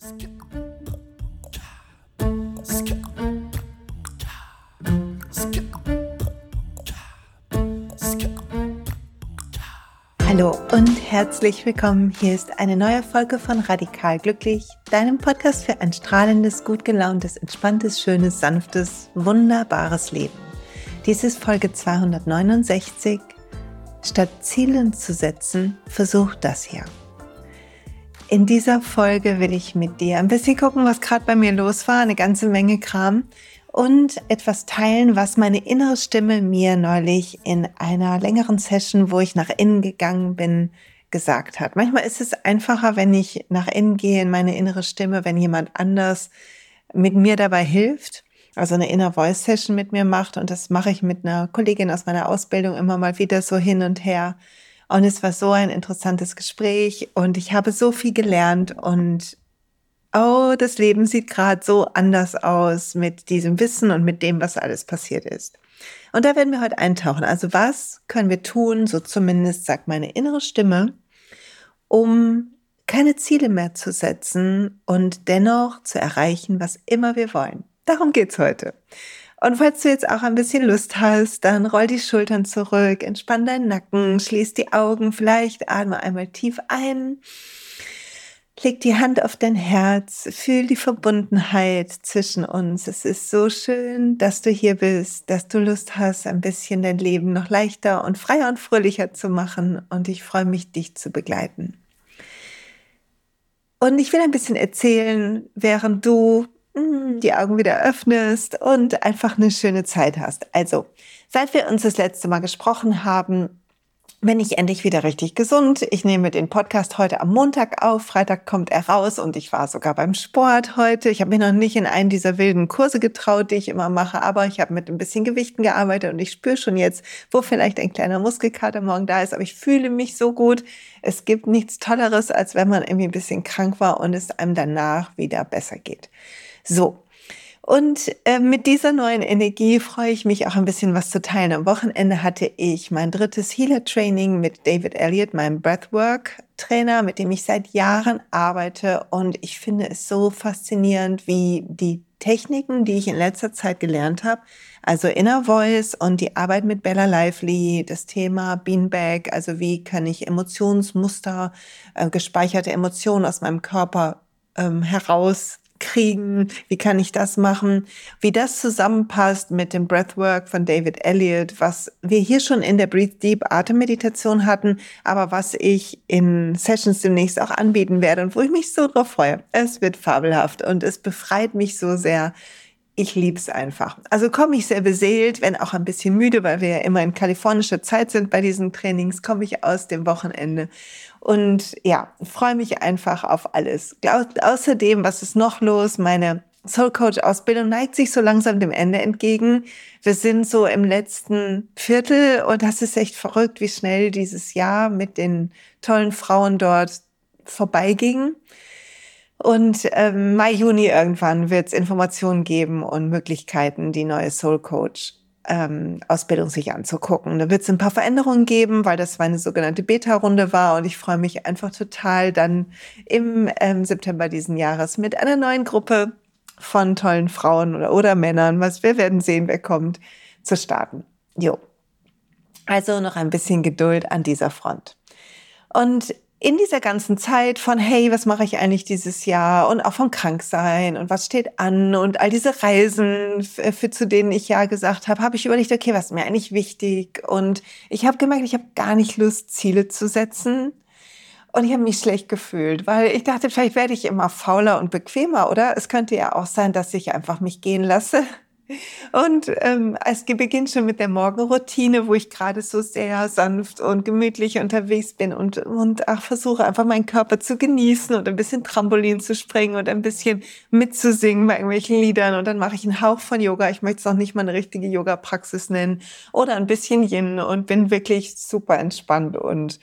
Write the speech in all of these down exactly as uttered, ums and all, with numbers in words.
Hallo und herzlich willkommen. Hier ist eine neue Folge von Radikal Glücklich, deinem Podcast für ein strahlendes, gut gelauntes, entspanntes, schönes, sanftes, wunderbares Leben. Dies ist Folge zweihundertneunundsechzig. Statt Zielen zu setzen, versuch das hier. In dieser Folge will ich mit dir ein bisschen gucken, was gerade bei mir los war, eine ganze Menge Kram und etwas teilen, was meine innere Stimme mir neulich in einer längeren Session, wo ich nach innen gegangen bin, gesagt hat. Manchmal ist es einfacher, wenn ich nach innen gehe in meine innere Stimme, wenn jemand anders mit mir dabei hilft, also eine Inner Voice Session mit mir macht, und das mache ich mit einer Kollegin aus meiner Ausbildung immer mal wieder so hin und her. Und es war so ein interessantes Gespräch und ich habe so viel gelernt und oh, das Leben sieht gerade so anders aus mit diesem Wissen und mit dem, was alles passiert ist. Und da werden wir heute eintauchen. Also was können wir tun, so zumindest sagt meine innere Stimme, um keine Ziele mehr zu setzen und dennoch zu erreichen, was immer wir wollen. Darum geht's heute. Und falls du jetzt auch ein bisschen Lust hast, dann roll die Schultern zurück, entspann deinen Nacken, schließ die Augen, vielleicht atme einmal tief ein. Leg die Hand auf dein Herz, fühl die Verbundenheit zwischen uns. Es ist so schön, dass du hier bist, dass du Lust hast, ein bisschen dein Leben noch leichter und freier und fröhlicher zu machen. Und ich freue mich, dich zu begleiten. Und ich will ein bisschen erzählen, während du mh, die Augen wieder öffnest und einfach eine schöne Zeit hast. Also, seit wir uns das letzte Mal gesprochen haben, bin ich endlich wieder richtig gesund. Ich nehme den Podcast heute am Montag auf. Freitag kommt er raus und ich war sogar beim Sport heute. Ich habe mich noch nicht in einen dieser wilden Kurse getraut, die ich immer mache, aber ich habe mit ein bisschen Gewichten gearbeitet und ich spüre schon jetzt, wo vielleicht ein kleiner Muskelkater morgen da ist, aber ich fühle mich so gut. Es gibt nichts Tolleres, als wenn man irgendwie ein bisschen krank war und es einem danach wieder besser geht. So. Und äh, mit dieser neuen Energie freue ich mich auch ein bisschen was zu teilen. Am Wochenende hatte ich mein drittes Healer-Training mit David Elliott, meinem Breathwork-Trainer, mit dem ich seit Jahren arbeite. Und ich finde es so faszinierend, wie die Techniken, die ich in letzter Zeit gelernt habe, also Inner Voice und die Arbeit mit Bella Lively, das Thema Beanbag, also wie kann ich Emotionsmuster, äh, gespeicherte Emotionen aus meinem Körper ähm, heraus kriegen, wie kann ich das machen, wie das zusammenpasst mit dem Breathwork von David Elliott, was wir hier schon in der Breathe Deep Atemmeditation hatten, aber was ich in Sessions demnächst auch anbieten werde und wo ich mich so drauf freue. Es wird fabelhaft und es befreit mich so sehr. Ich lieb's einfach. Also komme ich sehr beseelt, wenn auch ein bisschen müde, weil wir ja immer in kalifornischer Zeit sind bei diesen Trainings, komme ich aus dem Wochenende und ja, freue mich einfach auf alles. Außerdem, was ist noch los? Meine Soul Coach Ausbildung neigt sich so langsam dem Ende entgegen. Wir sind so im letzten Viertel und das ist echt verrückt, wie schnell dieses Jahr mit den tollen Frauen dort vorbeiging. Und ähm, Mai, Juni irgendwann wird es Informationen geben und Möglichkeiten, die neue Soul Coach ähm, Ausbildung sich anzugucken. Da wird es ein paar Veränderungen geben, weil das meine sogenannte Beta-Runde war und ich freue mich einfach total, dann im ähm, September diesen Jahres mit einer neuen Gruppe von tollen Frauen oder, oder Männern, was wir werden sehen, wer kommt, zu starten. Jo. Also noch ein bisschen Geduld an dieser Front. Und in dieser ganzen Zeit von, hey, was mache ich eigentlich dieses Jahr und auch vom Kranksein und was steht an und all diese Reisen, für, für zu denen ich ja gesagt habe, habe ich überlegt, okay, was ist mir eigentlich wichtig? Und ich habe gemerkt, ich habe gar nicht Lust, Ziele zu setzen. Und ich habe mich schlecht gefühlt, weil ich dachte, vielleicht werde ich immer fauler und bequemer, oder? Es könnte ja auch sein, dass ich einfach mich gehen lasse. Und ähm, es beginnt schon mit der Morgenroutine, wo ich gerade so sehr sanft und gemütlich unterwegs bin und, und ach, versuche einfach meinen Körper zu genießen und ein bisschen Trampolin zu springen und ein bisschen mitzusingen bei irgendwelchen Liedern. Und dann mache ich einen Hauch von Yoga. Ich möchte es noch nicht mal eine richtige Yoga-Praxis nennen. Oder ein bisschen Yin und bin wirklich super entspannt und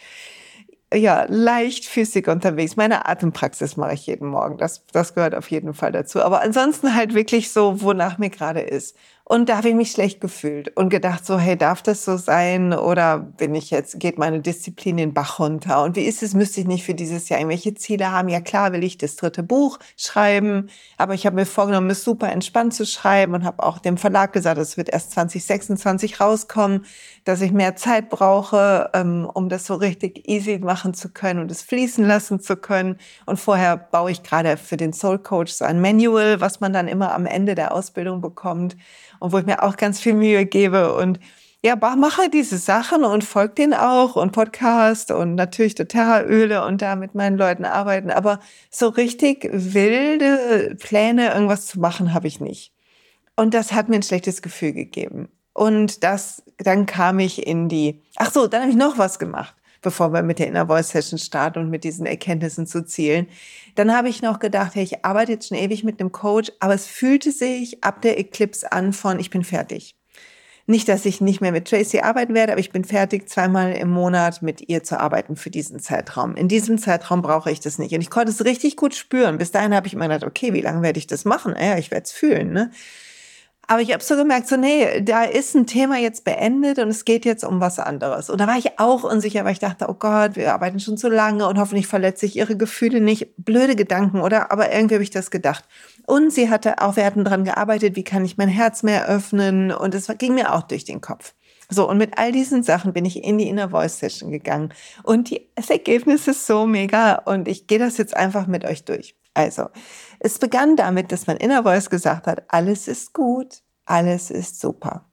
ja, leichtfüßig unterwegs. Meine Atempraxis mache ich jeden Morgen. Das, das gehört auf jeden Fall dazu. Aber ansonsten halt wirklich so, wonach mir gerade ist. Und da habe ich mich schlecht gefühlt und gedacht so, hey, darf das so sein? Oder bin ich jetzt, geht meine Disziplin den Bach runter? Und wie ist es, müsste ich nicht für dieses Jahr irgendwelche Ziele haben? Ja klar, will ich das dritte Buch schreiben, aber ich habe mir vorgenommen, es super entspannt zu schreiben und habe auch dem Verlag gesagt, es wird erst zwanzig sechsundzwanzig rauskommen, dass ich mehr Zeit brauche, ähm, um das so richtig easy machen zu können und es fließen lassen zu können. Und vorher baue ich gerade für den Soul Coach so ein Manual, was man dann immer am Ende der Ausbildung bekommt und wo ich mir auch ganz viel Mühe gebe und ja, mache diese Sachen und folge denen auch und Podcast und natürlich doTERRA-Öle und da mit meinen Leuten arbeiten. Aber so richtig wilde Pläne, irgendwas zu machen, habe ich nicht. Und das hat mir ein schlechtes Gefühl gegeben. Und das, dann kam ich in die, ach so, dann habe ich noch was gemacht, bevor wir mit der Inner Voice Session starten und mit diesen Erkenntnissen zu zielen. Dann habe ich noch gedacht, hey, ich arbeite jetzt schon ewig mit einem Coach, aber es fühlte sich ab der Eclipse an von, ich bin fertig. Nicht, dass ich nicht mehr mit Tracy arbeiten werde, aber ich bin fertig, zweimal im Monat mit ihr zu arbeiten für diesen Zeitraum. In diesem Zeitraum brauche ich das nicht. Und ich konnte es richtig gut spüren. Bis dahin habe ich immer gedacht, okay, wie lange werde ich das machen? Ja, ich werde es fühlen, ne? Aber ich habe so gemerkt, so nee, da ist ein Thema jetzt beendet und es geht jetzt um was anderes. Und da war ich auch unsicher, weil ich dachte, oh Gott, wir arbeiten schon so lange und hoffentlich verletze ich ihre Gefühle nicht. Blöde Gedanken, oder? Aber irgendwie habe ich das gedacht. Und sie hatte auch, wir hatten dran gearbeitet, wie kann ich mein Herz mehr öffnen? Und es ging mir auch durch den Kopf. So, und mit all diesen Sachen bin ich in die Inner Voice Session gegangen. Und die, das Ergebnis ist so mega. Und ich gehe das jetzt einfach mit euch durch. Also, es begann damit, dass mein Inner Voice gesagt hat, alles ist gut, alles ist super.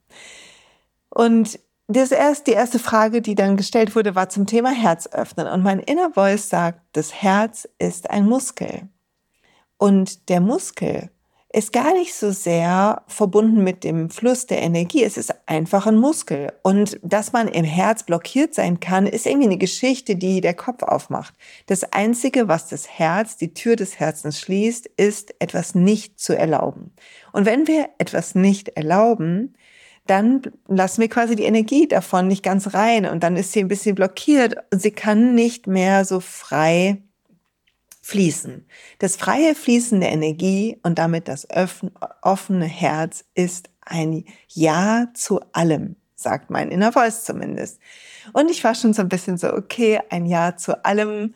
Und das erst, die erste Frage, die dann gestellt wurde, war zum Thema Herz öffnen. Und mein Inner Voice sagt, das Herz ist ein Muskel. Und der Muskel ist gar nicht so sehr verbunden mit dem Fluss der Energie. Es ist einfach ein Muskel. Und dass man im Herz blockiert sein kann, ist irgendwie eine Geschichte, die der Kopf aufmacht. Das Einzige, was das Herz, die Tür des Herzens schließt, ist, etwas nicht zu erlauben. Und wenn wir etwas nicht erlauben, dann lassen wir quasi die Energie davon nicht ganz rein. Und dann ist sie ein bisschen blockiert und sie kann nicht mehr so frei fließen. Das freie Fließen der Energie und damit das offene Herz ist ein Ja zu allem, sagt mein Inner Voice zumindest. Und ich war schon so ein bisschen so, okay, ein Ja zu allem.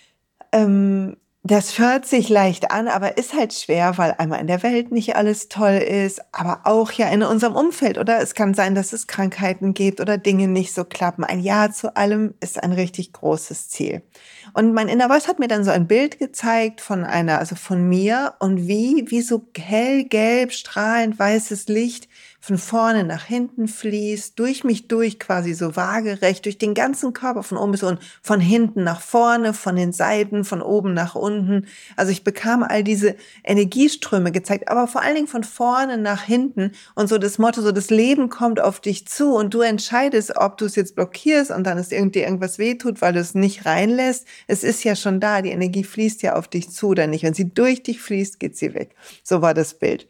Ähm, das hört sich leicht an, aber ist halt schwer, weil einmal in der Welt nicht alles toll ist, aber auch ja in unserem Umfeld, oder? Es kann sein, dass es Krankheiten gibt oder Dinge nicht so klappen. Ein Ja zu allem ist ein richtig großes Ziel. Und mein Inner Voice hat mir dann so ein Bild gezeigt von einer, also von mir und wie, wie so hellgelb, strahlend weißes Licht von vorne nach hinten fließt, durch mich durch, quasi so waagerecht, durch den ganzen Körper, von oben bis unten, von hinten nach vorne, von den Seiten, von oben nach unten. Also ich bekam all diese Energieströme gezeigt, aber vor allen Dingen von vorne nach hinten und so das Motto, so das Leben kommt auf dich zu und du entscheidest, ob du es jetzt blockierst und dann ist irgendwie irgendwas wehtut, weil du es nicht reinlässt. Es ist ja schon da, die Energie fließt ja auf dich zu oder nicht. Wenn sie durch dich fließt, geht sie weg. So war das Bild.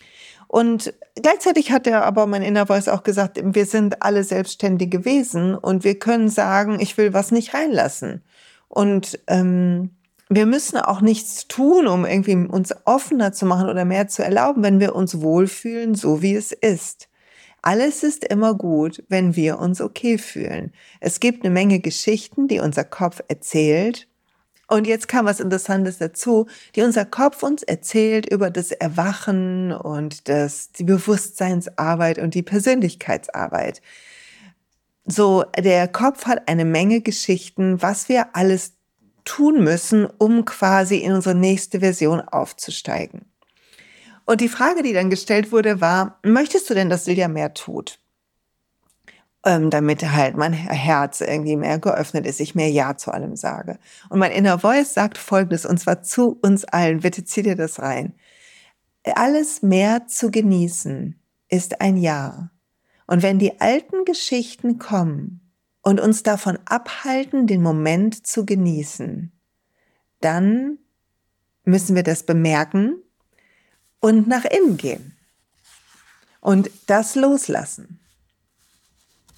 Und gleichzeitig hat er aber, mein Inner Voice, auch gesagt, wir sind alle selbstständige Wesen und wir können sagen, ich will was nicht reinlassen. Und ähm, wir müssen auch nichts tun, um irgendwie uns offener zu machen oder mehr zu erlauben, wenn wir uns wohlfühlen, so wie es ist. Alles ist immer gut, wenn wir uns okay fühlen. Es gibt eine Menge Geschichten, die unser Kopf erzählt. Und jetzt kam was Interessantes dazu, die unser Kopf uns erzählt über das Erwachen und das, die Bewusstseinsarbeit und die Persönlichkeitsarbeit. So, der Kopf hat eine Menge Geschichten, was wir alles tun müssen, um quasi in unsere nächste Version aufzusteigen. Und die Frage, die dann gestellt wurde, war, möchtest du denn, dass Silja mehr tut? Ähm, damit halt mein Herz irgendwie mehr geöffnet ist, ich mehr Ja zu allem sage. Und mein Inner Voice sagt Folgendes, und zwar zu uns allen, bitte zieh dir das rein. Alles mehr zu genießen ist ein Ja. Und wenn die alten Geschichten kommen und uns davon abhalten, den Moment zu genießen, dann müssen wir das bemerken und nach innen gehen und das loslassen.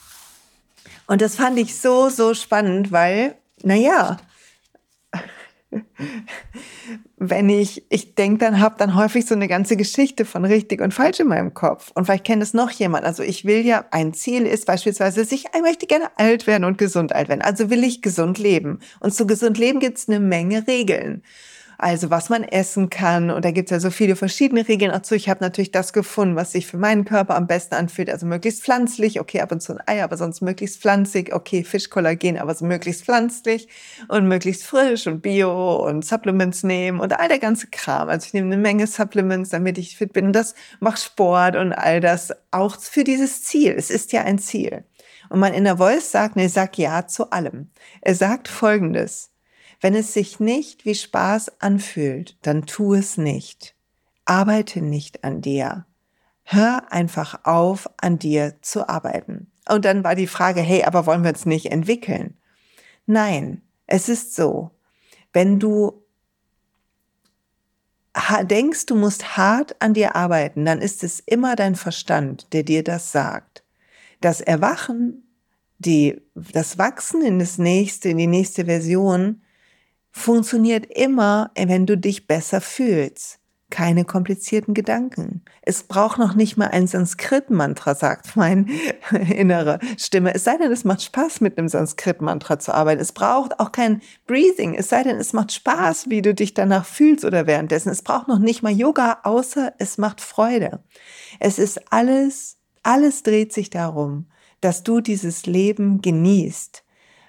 Und das fand ich so, so spannend, weil, naja, wenn ich, ich denke dann, habe dann häufig so eine ganze Geschichte von richtig und falsch in meinem Kopf. Und vielleicht kennt es noch jemand. Also ich will ja, ein Ziel ist beispielsweise, ich möchte gerne alt werden und gesund alt werden. Also will ich gesund leben. Und zu gesund leben gibt es eine Menge Regeln. Also was man essen kann. Und da gibt es ja so viele verschiedene Regeln dazu. Ich habe natürlich das gefunden, was sich für meinen Körper am besten anfühlt. Also möglichst pflanzlich, okay, ab und zu ein Ei, aber sonst möglichst pflanzlich. Okay, Fischkollagen, aber so möglichst pflanzlich und möglichst frisch und bio und Supplements nehmen und all der ganze Kram. Also ich nehme eine Menge Supplements, damit ich fit bin. Und das macht Sport und all das auch für dieses Ziel. Es ist ja ein Ziel. Und mein Inner Voice sagt, nee, sag ja zu allem. Er sagt Folgendes: Wenn es sich nicht wie Spaß anfühlt, dann tu es nicht. Arbeite nicht an dir. Hör einfach auf, an dir zu arbeiten. Und dann war die Frage, hey, aber wollen wir uns nicht entwickeln? Nein, es ist so, wenn du denkst, du musst hart an dir arbeiten, dann ist es immer dein Verstand, der dir das sagt. Das Erwachen, die, das Wachsen in das nächste, in die nächste Version, funktioniert immer, wenn du dich besser fühlst. Keine komplizierten Gedanken. Es braucht noch nicht mal ein Sanskrit-Mantra, sagt meine innere Stimme. Es sei denn, es macht Spaß, mit einem Sanskrit-Mantra zu arbeiten. Es braucht auch kein Breathing. Es sei denn, es macht Spaß, wie du dich danach fühlst oder währenddessen. Es braucht noch nicht mal Yoga, außer es macht Freude. Es ist alles, alles dreht sich darum, dass du dieses Leben genießt.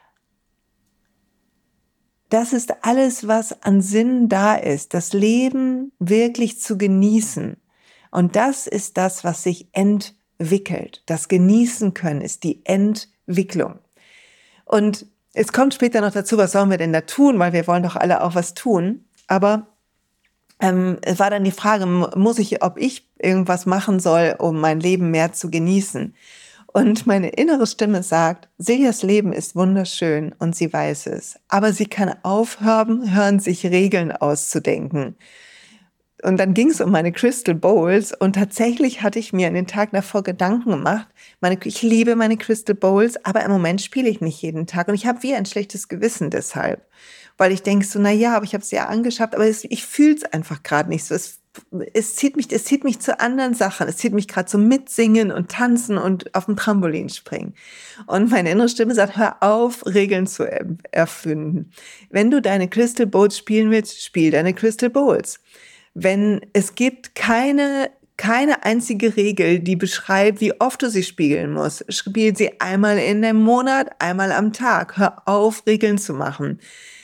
Das ist alles, was an Sinn da ist, das Leben wirklich zu genießen. Und das ist das, was sich entwickelt. Das Genießen können ist die Entwicklung. Und es kommt später noch dazu, was sollen wir denn da tun, weil wir wollen doch alle auch was tun. Aber ähm, es war dann die Frage, muss ich, ob ich irgendwas machen soll, um mein Leben mehr zu genießen. Und meine innere Stimme sagt, Siljas Leben ist wunderschön und sie weiß es. Aber sie kann aufhören, hören, sich Regeln auszudenken. Und dann ging es um meine Crystal Bowls und tatsächlich hatte ich mir an den Tag davor Gedanken gemacht. Meine, ich liebe meine Crystal Bowls, aber im Moment spiele ich nicht jeden Tag und ich habe wie ein schlechtes Gewissen deshalb. Weil ich denke so, na ja, aber ich habe es ja angeschafft, aber es, ich fühle es einfach gerade nicht so. Es Es zieht mich, es zieht mich zu anderen Sachen. Es zieht mich gerade zum Mitsingen und Tanzen und auf dem Trampolin springen. Und meine innere Stimme sagt, hör auf, Regeln zu erfinden. Wenn du deine Crystal Bowls spielen willst, spiel deine Crystal Bowls. Wenn es gibt keine, keine einzige Regel, die beschreibt, wie oft du sie spielen musst. Spiel sie einmal in einem Monat, einmal am Tag. Hör auf, Regeln zu machen.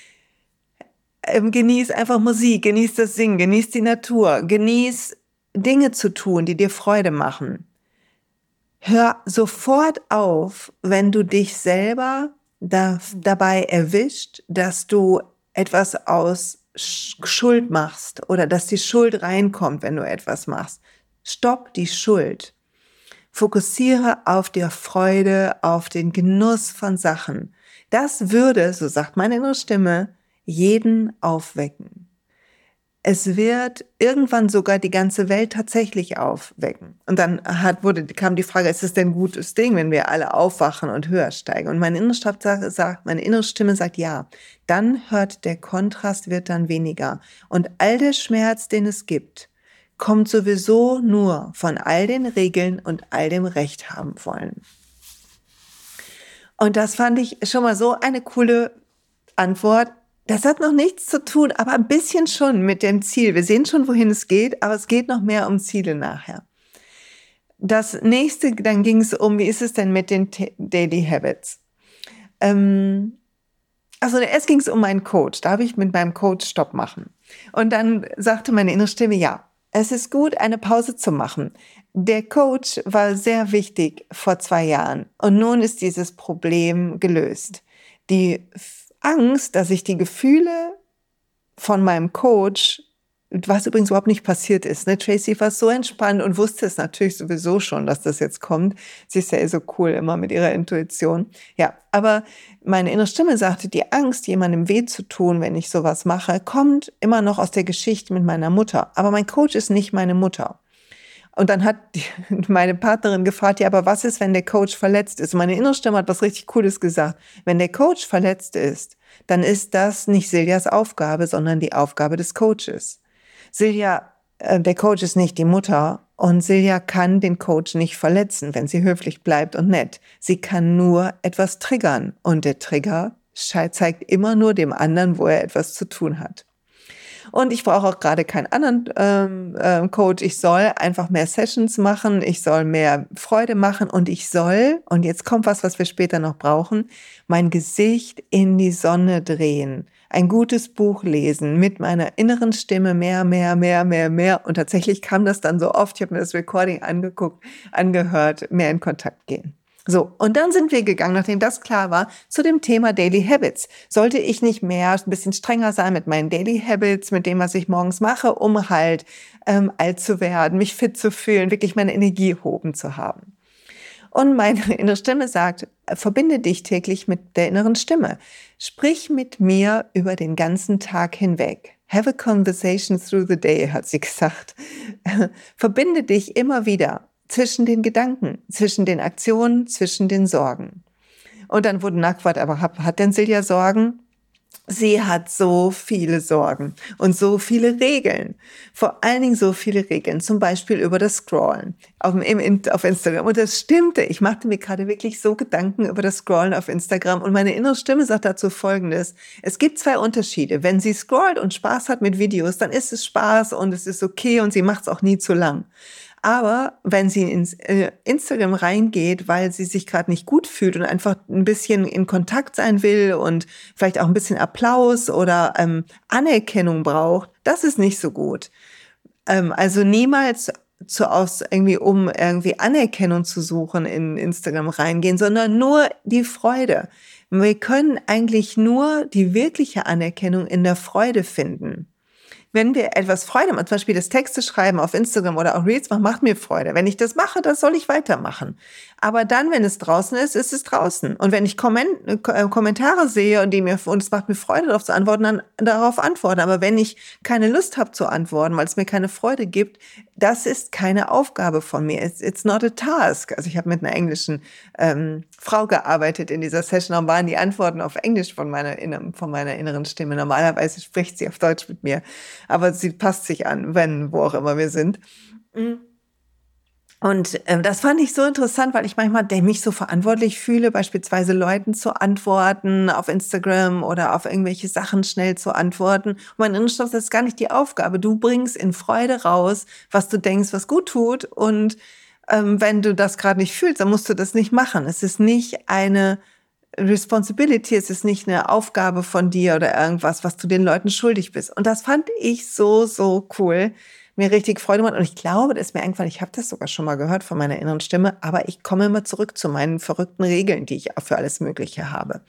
Genieß einfach Musik, genieß das Singen, genieß die Natur, genieß Dinge zu tun, die dir Freude machen. Hör sofort auf, wenn du dich selber da, dabei erwischt, dass du etwas aus Schuld machst oder dass die Schuld reinkommt, wenn du etwas machst. Stopp die Schuld. Fokussiere auf die Freude, auf den Genuss von Sachen. Das würde, so sagt meine innere Stimme, jeden aufwecken. Es wird irgendwann sogar die ganze Welt tatsächlich aufwecken. Und dann hat, wurde, kam die Frage, ist es denn ein gutes Ding, wenn wir alle aufwachen und höher steigen? Und meine innere, sagt, meine innere Stimme sagt ja. Dann hört der Kontrast, wird dann weniger. Und all der Schmerz, den es gibt, kommt sowieso nur von all den Regeln und all dem Recht haben wollen. Und das fand ich schon mal so eine coole Antwort. Das hat noch nichts zu tun, aber ein bisschen schon mit dem Ziel. Wir sehen schon, wohin es geht, aber es geht noch mehr um Ziele nachher. Das nächste, dann ging es um, wie ist es denn mit den Daily Habits? Ähm, also erst ging es um meinen Coach. Da habe ich mit meinem Coach Stopp machen. Und dann sagte meine innere Stimme, ja, es ist gut, eine Pause zu machen. Der Coach war sehr wichtig vor zwei Jahren und nun ist dieses Problem gelöst. Die Angst, dass ich die Gefühle von meinem Coach, was übrigens überhaupt nicht passiert ist, ne? Tracy war so entspannt und wusste es natürlich sowieso schon, dass das jetzt kommt. Sie ist ja so cool immer mit ihrer Intuition. Ja, aber meine innere Stimme sagte, die Angst, jemandem weh zu tun, wenn ich sowas mache, kommt immer noch aus der Geschichte mit meiner Mutter. Aber mein Coach ist nicht meine Mutter. Und dann hat die, meine Partnerin gefragt, ja, aber was ist, wenn der Coach verletzt ist? Und meine innere Stimme hat was richtig Cooles gesagt. Wenn der Coach verletzt ist, dann ist das nicht Siljas Aufgabe, sondern die Aufgabe des Coaches. Silja, äh, der Coach ist nicht die Mutter und Silja kann den Coach nicht verletzen, wenn sie höflich bleibt und nett. Sie kann nur etwas triggern und der Trigger zeigt immer nur dem anderen, wo er etwas zu tun hat. Und ich brauche auch gerade keinen anderen ähm, äh, Coach. Ich soll einfach mehr Sessions machen, ich soll mehr Freude machen und ich soll, und jetzt kommt was, was wir später noch brauchen, mein Gesicht in die Sonne drehen, ein gutes Buch lesen, mit meiner inneren Stimme mehr, mehr, mehr, mehr, mehr. Und tatsächlich kam das dann so oft, ich habe mir das Recording angeguckt, angehört, mehr in Kontakt gehen. So, und dann sind wir gegangen, nachdem das klar war, zu dem Thema Daily Habits. Sollte ich nicht mehr ein bisschen strenger sein mit meinen Daily Habits, mit dem, was ich morgens mache, um halt ähm, alt zu werden, mich fit zu fühlen, wirklich meine Energie oben zu haben? Und meine innere Stimme sagt, verbinde dich täglich mit der inneren Stimme. Sprich mit mir über den ganzen Tag hinweg. Have a conversation through the day, hat sie gesagt. Verbinde dich immer wieder zwischen den Gedanken, zwischen den Aktionen, zwischen den Sorgen. Und dann wurde nachgefragt, aber hat, hat denn Silja Sorgen? Sie hat so viele Sorgen und so viele Regeln. Vor allen Dingen so viele Regeln, zum Beispiel über das Scrollen auf, im, auf Instagram. Und das stimmte. Ich machte mir gerade wirklich so Gedanken über das Scrollen auf Instagram. Und meine innere Stimme sagt dazu Folgendes. Es gibt zwei Unterschiede. Wenn sie scrollt und Spaß hat mit Videos, dann ist es Spaß und es ist okay und sie macht es auch nie zu lang. Aber wenn sie ins äh, Instagram reingeht, weil sie sich gerade nicht gut fühlt und einfach ein bisschen in Kontakt sein will und vielleicht auch ein bisschen Applaus oder ähm, Anerkennung braucht, das ist nicht so gut. Ähm, also niemals zu aus irgendwie um irgendwie Anerkennung zu suchen in Instagram reingehen, sondern nur die Freude. Wir können eigentlich nur die wirkliche Anerkennung in der Freude finden. Wenn wir etwas Freude machen, zum Beispiel das Texte schreiben auf Instagram oder auch Reels machen, macht mir Freude. Wenn ich das mache, das soll ich weitermachen. Aber dann, wenn es draußen ist, ist es draußen. Und wenn ich Komment- äh, Kommentare sehe und die mir, und es macht mir Freude, darauf zu antworten, dann darauf antworten. Aber wenn ich keine Lust habe zu antworten, weil es mir keine Freude gibt, das ist keine Aufgabe von mir. It's, it's not a task. Also ich habe mit einer englischen ähm, Frau gearbeitet in dieser Session, und waren die Antworten auf Englisch von meiner, von meiner inneren Stimme. Normalerweise spricht sie auf Deutsch mit mir. Aber sie passt sich an, wenn, wo auch immer wir sind. Und äh, das fand ich so interessant, weil ich manchmal mich so verantwortlich fühle, beispielsweise Leuten zu antworten auf Instagram oder auf irgendwelche Sachen schnell zu antworten. Und mein Innenstoff, das ist gar nicht die Aufgabe. Du bringst in Freude raus, was du denkst, was gut tut. Und ähm, wenn du das gerade nicht fühlst, dann musst du das nicht machen. Es ist nicht eine Responsibility, es ist nicht eine Aufgabe von dir oder irgendwas, was du den Leuten schuldig bist. Und das fand ich so, so cool. Mir richtig Freude gemacht. Und ich glaube, das ist mir eingefallen, ich habe das sogar schon mal gehört von meiner inneren Stimme, aber ich komme immer zurück zu meinen verrückten Regeln, die ich für alles Mögliche habe.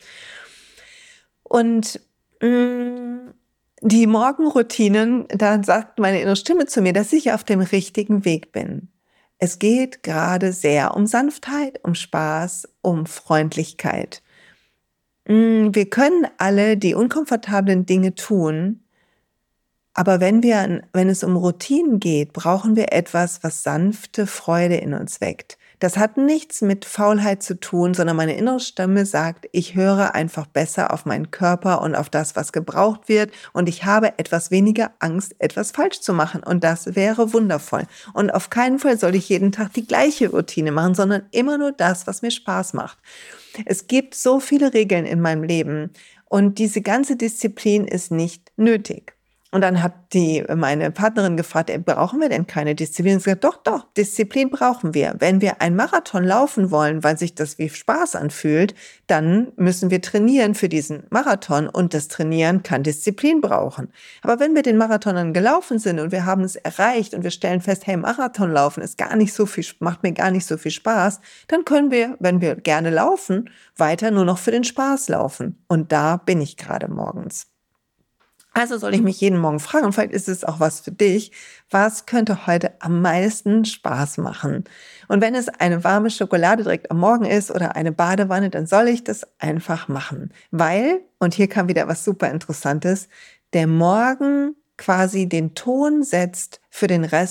Und mh, die Morgenroutinen, da sagt meine innere Stimme zu mir, dass ich auf dem richtigen Weg bin. Es geht gerade sehr um Sanftheit, um Spaß, um Freundlichkeit. Wir können alle die unkomfortablen Dinge tun, aber wenn wir, wenn es um Routinen geht, brauchen wir etwas, was sanfte Freude in uns weckt. Das hat nichts mit Faulheit zu tun, sondern meine innere Stimme sagt, ich höre einfach besser auf meinen Körper und auf das, was gebraucht wird, und ich habe etwas weniger Angst, etwas falsch zu machen, und das wäre wundervoll. Und auf keinen Fall soll ich jeden Tag die gleiche Routine machen, sondern immer nur das, was mir Spaß macht. Es gibt so viele Regeln in meinem Leben und diese ganze Disziplin ist nicht nötig. Und dann hat die, meine Partnerin gefragt, brauchen wir denn keine Disziplin? Und sie hat gesagt, doch, doch, Disziplin brauchen wir. Wenn wir einen Marathon laufen wollen, weil sich das wie Spaß anfühlt, dann müssen wir trainieren für diesen Marathon, und das Trainieren kann Disziplin brauchen. Aber wenn wir den Marathon dann gelaufen sind und wir haben es erreicht und wir stellen fest, hey, Marathon laufen ist gar nicht so viel, macht mir gar nicht so viel Spaß, dann können wir, wenn wir gerne laufen, weiter nur noch für den Spaß laufen. Und da bin ich gerade morgens. Also soll ich mich jeden Morgen fragen, und vielleicht ist es auch was für dich, was könnte heute am meisten Spaß machen? Und wenn es eine warme Schokolade direkt am Morgen ist oder eine Badewanne, dann soll ich das einfach machen. Weil, und hier kam wieder was super Interessantes, der Morgen quasi den Ton setzt für den Rest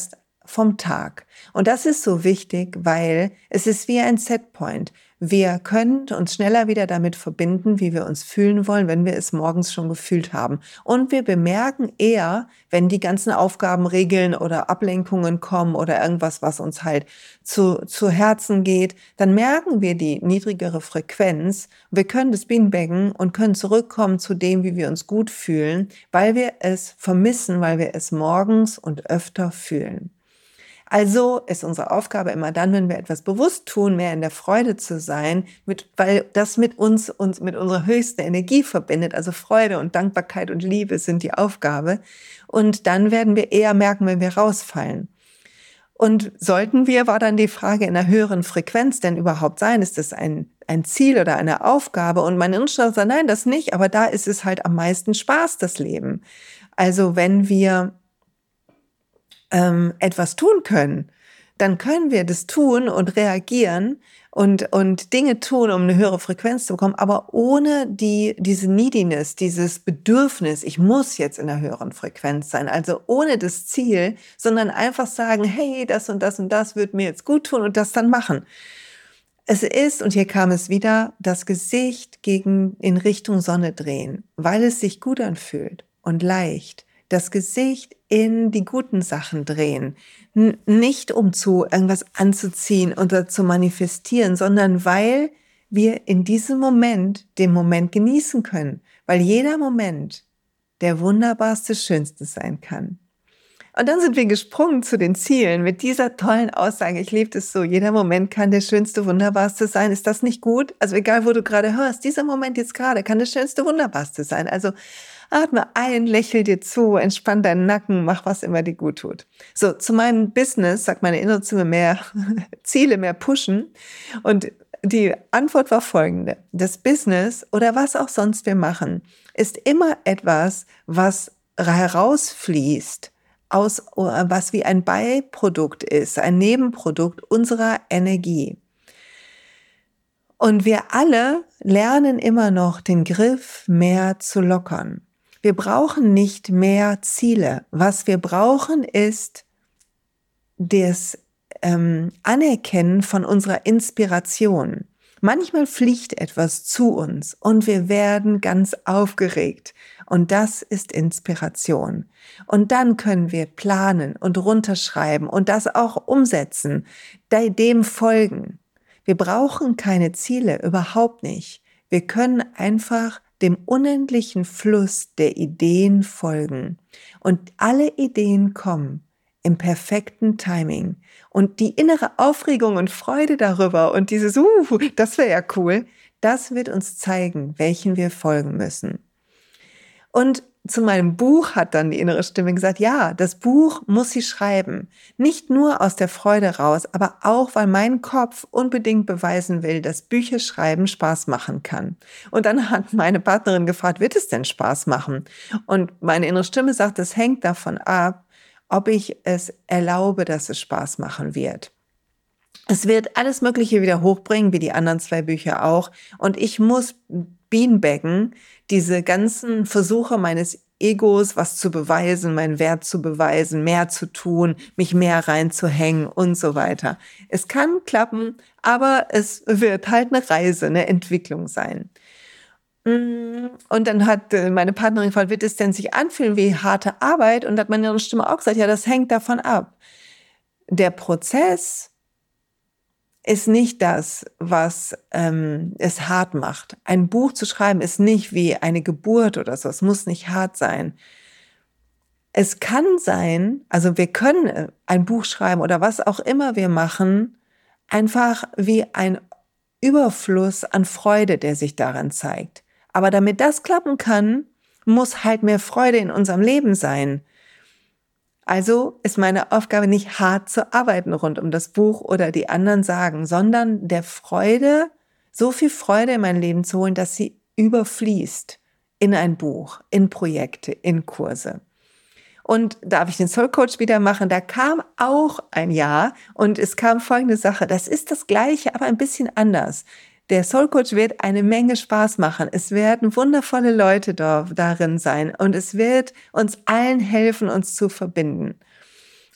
vom Tag. Und das ist so wichtig, weil es ist wie ein Setpoint. Wir können uns schneller wieder damit verbinden, wie wir uns fühlen wollen, wenn wir es morgens schon gefühlt haben. Und wir bemerken eher, wenn die ganzen Aufgaben, Regeln oder Ablenkungen kommen oder irgendwas, was uns halt zu, zu Herzen geht, dann merken wir die niedrigere Frequenz. Wir können das beanbaggen und können zurückkommen zu dem, wie wir uns gut fühlen, weil wir es vermissen, weil wir es morgens und öfter fühlen. Also ist unsere Aufgabe immer dann, wenn wir etwas bewusst tun, mehr in der Freude zu sein, mit, weil das mit uns, uns mit unserer höchsten Energie verbindet. Also Freude und Dankbarkeit und Liebe sind die Aufgabe. Und dann werden wir eher merken, wenn wir rausfallen. Und sollten wir, war dann die Frage, in einer höheren Frequenz denn überhaupt sein? Ist das ein, ein Ziel oder eine Aufgabe? Und mein Innerer sagt, nein, das nicht. Aber da ist es halt am meisten Spaß, das Leben. Also wenn wir ähm, etwas tun können, dann können wir das tun und reagieren und, und Dinge tun, um eine höhere Frequenz zu bekommen, aber ohne die, diese Neediness, dieses Bedürfnis, ich muss jetzt in einer höheren Frequenz sein, also ohne das Ziel, sondern einfach sagen, hey, das und das und das wird mir jetzt gut tun und das dann machen. Es ist, und hier kam es wieder, das Gesicht gegen, in Richtung Sonne drehen, weil es sich gut anfühlt und leicht. Das Gesicht in die guten Sachen drehen. N- nicht um zu irgendwas anzuziehen oder zu manifestieren, sondern weil wir in diesem Moment den Moment genießen können. Weil jeder Moment der wunderbarste, schönste sein kann. Und dann sind wir gesprungen zu den Zielen mit dieser tollen Aussage. Ich liebe das so. Jeder Moment kann der schönste, wunderbarste sein. Ist das nicht gut? Also egal, wo du gerade hörst, dieser Moment jetzt gerade kann der schönste, wunderbarste sein. Also atme ein, lächel dir zu, entspann deinen Nacken, mach was immer dir gut tut. So, zu meinem Business sagt meine innere Stimme mehr Ziele, mehr pushen. Und die Antwort war folgende. Das Business oder was auch sonst wir machen, ist immer etwas, was herausfließt aus, was wie ein Beiprodukt ist, ein Nebenprodukt unserer Energie. Und wir alle lernen immer noch, den Griff mehr zu lockern. Wir brauchen nicht mehr Ziele. Was wir brauchen, ist das ähm, Anerkennen von unserer Inspiration. Manchmal fliegt etwas zu uns und wir werden ganz aufgeregt. Und das ist Inspiration. Und dann können wir planen und runterschreiben und das auch umsetzen, dem folgen. Wir brauchen keine Ziele, überhaupt nicht. Wir können einfach dem unendlichen Fluss der Ideen folgen. Und alle Ideen kommen im perfekten Timing. Und die innere Aufregung und Freude darüber und dieses, uh, das wäre ja cool, das wird uns zeigen, welchen wir folgen müssen. Und zu meinem Buch hat dann die innere Stimme gesagt, ja, das Buch muss sie schreiben. Nicht nur aus der Freude raus, aber auch, weil mein Kopf unbedingt beweisen will, dass Bücher schreiben Spaß machen kann. Und dann hat meine Partnerin gefragt, wird es denn Spaß machen? Und meine innere Stimme sagt, es hängt davon ab, ob ich es erlaube, dass es Spaß machen wird. Es wird alles Mögliche wieder hochbringen, wie die anderen zwei Bücher auch. Und ich muss beanbaggen, diese ganzen Versuche meines Egos, was zu beweisen, meinen Wert zu beweisen, mehr zu tun, mich mehr reinzuhängen und so weiter. Es kann klappen, aber es wird halt eine Reise, eine Entwicklung sein. Und dann hat meine Partnerin gefragt, wird es denn sich anfühlen wie harte Arbeit? Und hat meine Stimme auch gesagt, ja, das hängt davon ab. Der Prozess ist nicht das, was ähm, es hart macht. Ein Buch zu schreiben ist nicht wie eine Geburt oder so. Es muss nicht hart sein. Es kann sein, also wir können ein Buch schreiben oder was auch immer wir machen, einfach wie ein Überfluss an Freude, der sich darin zeigt. Aber damit das klappen kann, muss halt mehr Freude in unserem Leben sein. Also ist meine Aufgabe nicht hart zu arbeiten rund um das Buch oder die anderen sagen, sondern der Freude, so viel Freude in mein Leben zu holen, dass sie überfließt in ein Buch, in Projekte, in Kurse. Und darf ich den Soul Coach wieder machen? Da kam auch ein Ja und es kam folgende Sache. Das ist das Gleiche, aber ein bisschen anders. Der Soul Coach wird eine Menge Spaß machen. Es werden wundervolle Leute da, darin sein und es wird uns allen helfen, uns zu verbinden.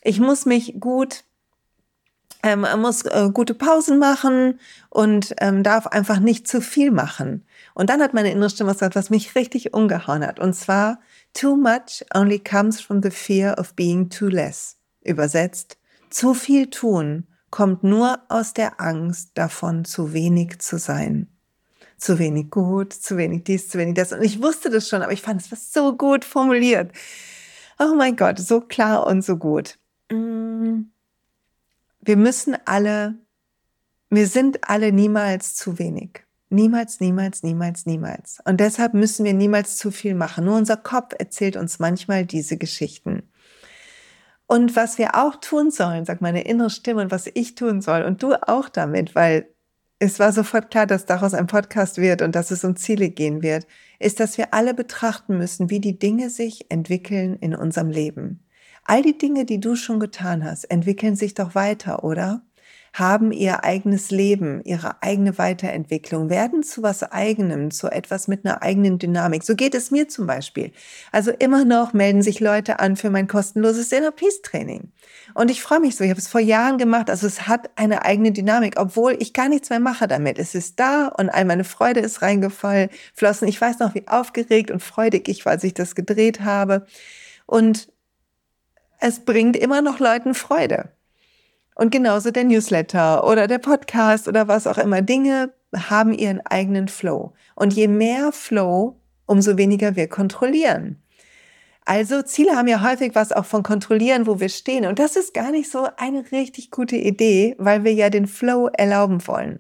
Ich muss mich gut, ähm, muss äh, gute Pausen machen und ähm, darf einfach nicht zu viel machen. Und dann hat meine innere Stimme gesagt, was mich richtig umgehauen hat. Und zwar, too much only comes from the fear of being too less. Übersetzt, zu viel tun kommt nur aus der Angst davon, zu wenig zu sein. Zu wenig gut, zu wenig dies, zu wenig das. Und ich wusste das schon, aber ich fand es war so gut formuliert. Oh mein Gott, so klar und so gut. Wir müssen alle, wir sind alle niemals zu wenig. Niemals, niemals, niemals, niemals. Und deshalb müssen wir niemals zu viel machen. Nur unser Kopf erzählt uns manchmal diese Geschichten. Und was wir auch tun sollen, sagt meine innere Stimme, und was ich tun soll, und du auch damit, weil es war sofort klar, dass daraus ein Podcast wird und dass es um Ziele gehen wird, ist, dass wir alle betrachten müssen, wie die Dinge sich entwickeln in unserem Leben. All die Dinge, die du schon getan hast, entwickeln sich doch weiter, oder? Haben ihr eigenes Leben, ihre eigene Weiterentwicklung, werden zu was Eigenem, zu etwas mit einer eigenen Dynamik. So geht es mir zum Beispiel. Also immer noch melden sich Leute an für mein kostenloses Inner Peace Training. Und ich freue mich so, ich habe es vor Jahren gemacht, also es hat eine eigene Dynamik, obwohl ich gar nichts mehr mache damit. Es ist da und all meine Freude ist reingefallen, flossen. Ich weiß noch, wie aufgeregt und freudig ich war, als ich das gedreht habe. Und es bringt immer noch Leuten Freude. Und genauso der Newsletter oder der Podcast oder was auch immer. Dinge haben ihren eigenen Flow. Und je mehr Flow, umso weniger wir kontrollieren. Also Ziele haben ja häufig was auch von kontrollieren, wo wir stehen. Und das ist gar nicht so eine richtig gute Idee, weil wir ja den Flow erlauben wollen.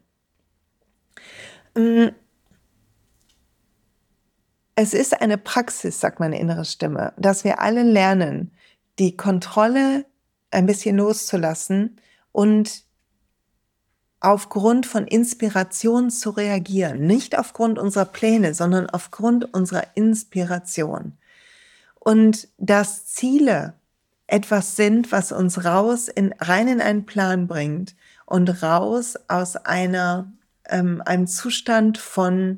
Es ist eine Praxis, sagt meine innere Stimme, dass wir alle lernen, die Kontrolle ein bisschen loszulassen und aufgrund von Inspiration zu reagieren. Nicht aufgrund unserer Pläne, sondern aufgrund unserer Inspiration. Und dass Ziele etwas sind, was uns raus in, rein in einen Plan bringt und raus aus einer, ähm, einem Zustand von,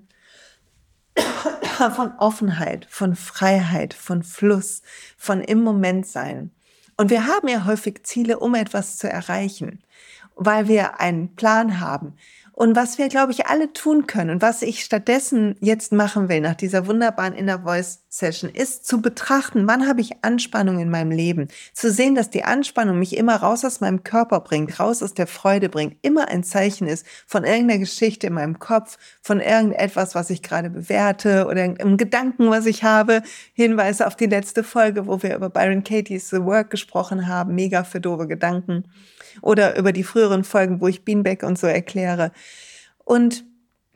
von Offenheit, von Freiheit, von Fluss, von im Moment sein. Und wir haben ja häufig Ziele, um etwas zu erreichen, weil wir einen Plan haben. Und was wir, glaube ich, alle tun können und was ich stattdessen jetzt machen will nach dieser wunderbaren Inner Voice Session, ist zu betrachten, wann habe ich Anspannung in meinem Leben. Zu sehen, dass die Anspannung mich immer raus aus meinem Körper bringt, raus aus der Freude bringt, immer ein Zeichen ist von irgendeiner Geschichte in meinem Kopf, von irgendetwas, was ich gerade bewerte oder irgendeinem Gedanken, was ich habe. Hinweise auf die letzte Folge, wo wir über Byron Katie's The Work gesprochen haben, mega für doofe Gedanken. Oder über die früheren Folgen, wo ich Beanbag und so erkläre. Und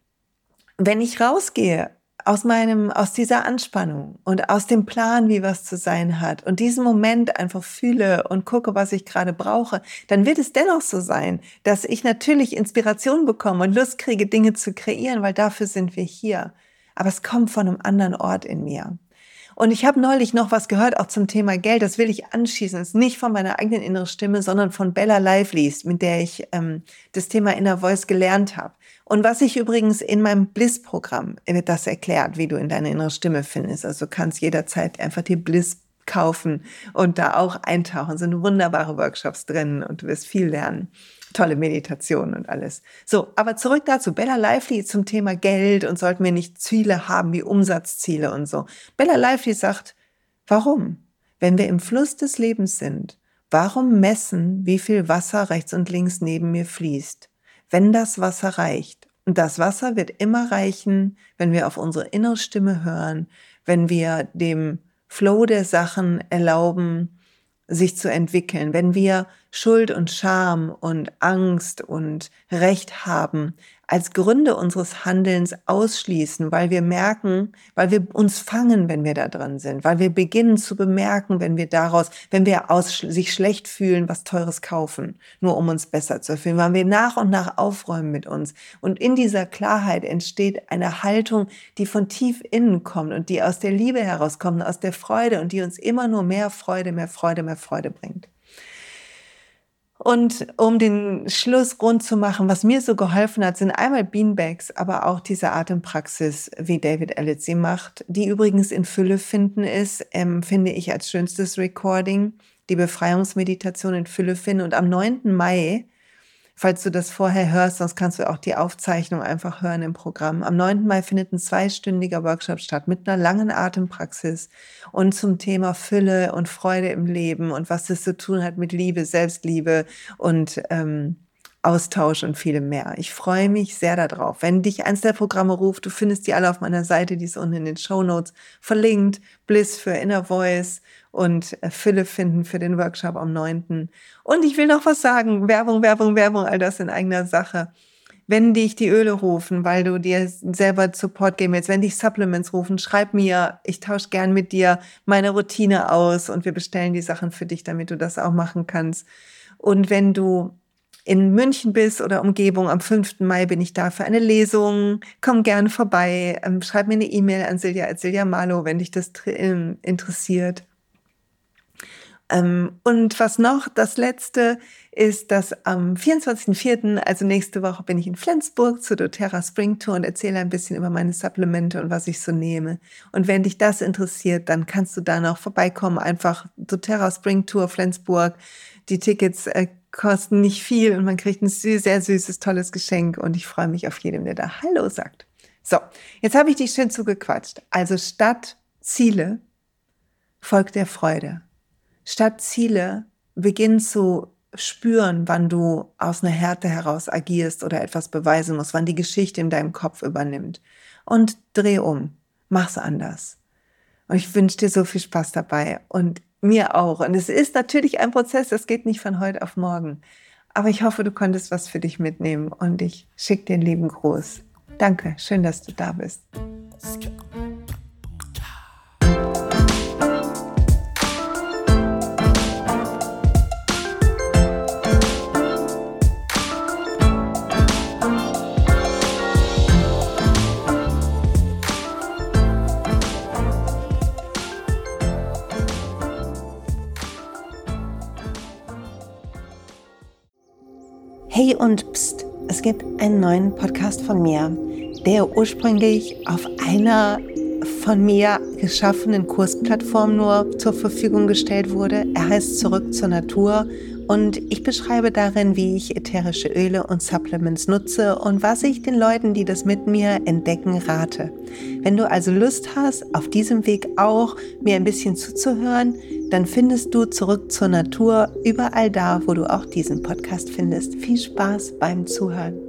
wenn ich rausgehe aus meinem, aus dieser Anspannung und aus dem Plan, wie was zu sein hat und diesen Moment einfach fühle und gucke, was ich gerade brauche, dann wird es dennoch so sein, dass ich natürlich Inspiration bekomme und Lust kriege, Dinge zu kreieren, weil dafür sind wir hier. Aber es kommt von einem anderen Ort in mir. Und ich habe neulich noch was gehört, auch zum Thema Geld. Das will ich anschließen. Das ist nicht von meiner eigenen inneren Stimme, sondern von Bella Lively's, mit der ich ähm, das Thema Inner Voice gelernt habe. Und was ich übrigens in meinem Bliss-Programm wird das erklärt, wie du in deine innere Stimme findest. Also du kannst jederzeit einfach die Bliss kaufen und da auch eintauchen. Es sind wunderbare Workshops drin und du wirst viel lernen. Tolle Meditation und alles. So, aber zurück dazu. Bella Lively zum Thema Geld und sollten wir nicht Ziele haben wie Umsatzziele und so. Bella Lively sagt, warum? Wenn wir im Fluss des Lebens sind, warum messen, wie viel Wasser rechts und links neben mir fließt? Wenn das Wasser reicht. Und das Wasser wird immer reichen, wenn wir auf unsere innere Stimme hören, wenn wir dem Flow der Sachen erlauben, sich zu entwickeln, wenn wir Schuld und Scham und Angst und Recht haben, als Gründe unseres Handelns ausschließen, weil wir merken, weil wir uns fangen, wenn wir da drin sind, weil wir beginnen zu bemerken, wenn wir daraus, wenn wir aus, sich schlecht fühlen, was Teures kaufen, nur um uns besser zu fühlen, weil wir nach und nach aufräumen mit uns. Und in dieser Klarheit entsteht eine Haltung, die von tief innen kommt und die aus der Liebe herauskommt, aus der Freude und die uns immer nur mehr Freude, mehr Freude, mehr Freude bringt. Und um den Schluss rund zu machen, was mir so geholfen hat, sind einmal Beanbags, aber auch diese Atempraxis, wie David Elliott sie macht, die übrigens in Fülle finden ist, ähm, finde ich als schönstes Recording. die Befreiungsmeditation in Fülle finden. Und am neunten Mai, falls du das vorher hörst, sonst kannst du auch die Aufzeichnung einfach hören im Programm. Am neunten Mai findet ein zweistündiger Workshop statt mit einer langen Atempraxis und zum Thema Fülle und Freude im Leben und was das zu tun hat mit Liebe, Selbstliebe und ähm, Austausch und vielem mehr. Ich freue mich sehr darauf. Wenn dich eins der Programme ruft, du findest die alle auf meiner Seite, die ist unten in den Shownotes verlinkt. Bliss für Inner Voice und Fülle finden für den Workshop am neunten Und ich will noch was sagen. Werbung, Werbung, Werbung, all das in eigener Sache. Wenn dich die Öle rufen, weil du dir selber Support geben willst, wenn dich Supplements rufen, schreib mir. Ich tausche gern mit dir meine Routine aus und wir bestellen die Sachen für dich, damit du das auch machen kannst. Und wenn du in München bist oder Umgebung, am fünften Mai bin ich da für eine Lesung. Komm gerne vorbei. Ähm, schreib mir eine E-Mail an silja at silja malo, wenn dich das ähm, interessiert. Ähm, und was noch? Das Letzte ist, dass am vierundzwanzigsten vierten, also nächste Woche, bin ich in Flensburg zur doTERRA Spring Tour und erzähle ein bisschen über meine Supplemente und was ich so nehme. Und wenn dich das interessiert, dann kannst du da noch vorbeikommen. Einfach doTERRA Spring Tour Flensburg. Die Tickets äh, kosten nicht viel und man kriegt ein sehr, sehr süßes, tolles Geschenk und ich freue mich auf jeden, der da Hallo sagt. So, jetzt habe ich dich schön zugequatscht. Also statt Ziele folgt der Freude. Statt Ziele beginn zu spüren, wann du aus einer Härte heraus agierst oder etwas beweisen musst, wann die Geschichte in deinem Kopf übernimmt. Und dreh um, mach's anders. Und ich wünsche dir so viel Spaß dabei und mir auch. Und es ist natürlich ein Prozess, das geht nicht von heute auf morgen. Aber ich hoffe, du konntest was für dich mitnehmen und ich schicke dir einen lieben Gruß. Danke, schön, dass du da bist. Hey und pst, es gibt einen neuen Podcast von mir, der ursprünglich auf einer von mir geschaffenen Kursplattform nur zur Verfügung gestellt wurde. Er heißt Zurück zur Natur und ich beschreibe darin, wie ich ätherische Öle und Supplements nutze und was ich den Leuten, die das mit mir entdecken, rate. Wenn du also Lust hast, auf diesem Weg auch mir ein bisschen zuzuhören, dann findest du Zurück zur Natur überall da, wo du auch diesen Podcast findest. Viel Spaß beim Zuhören.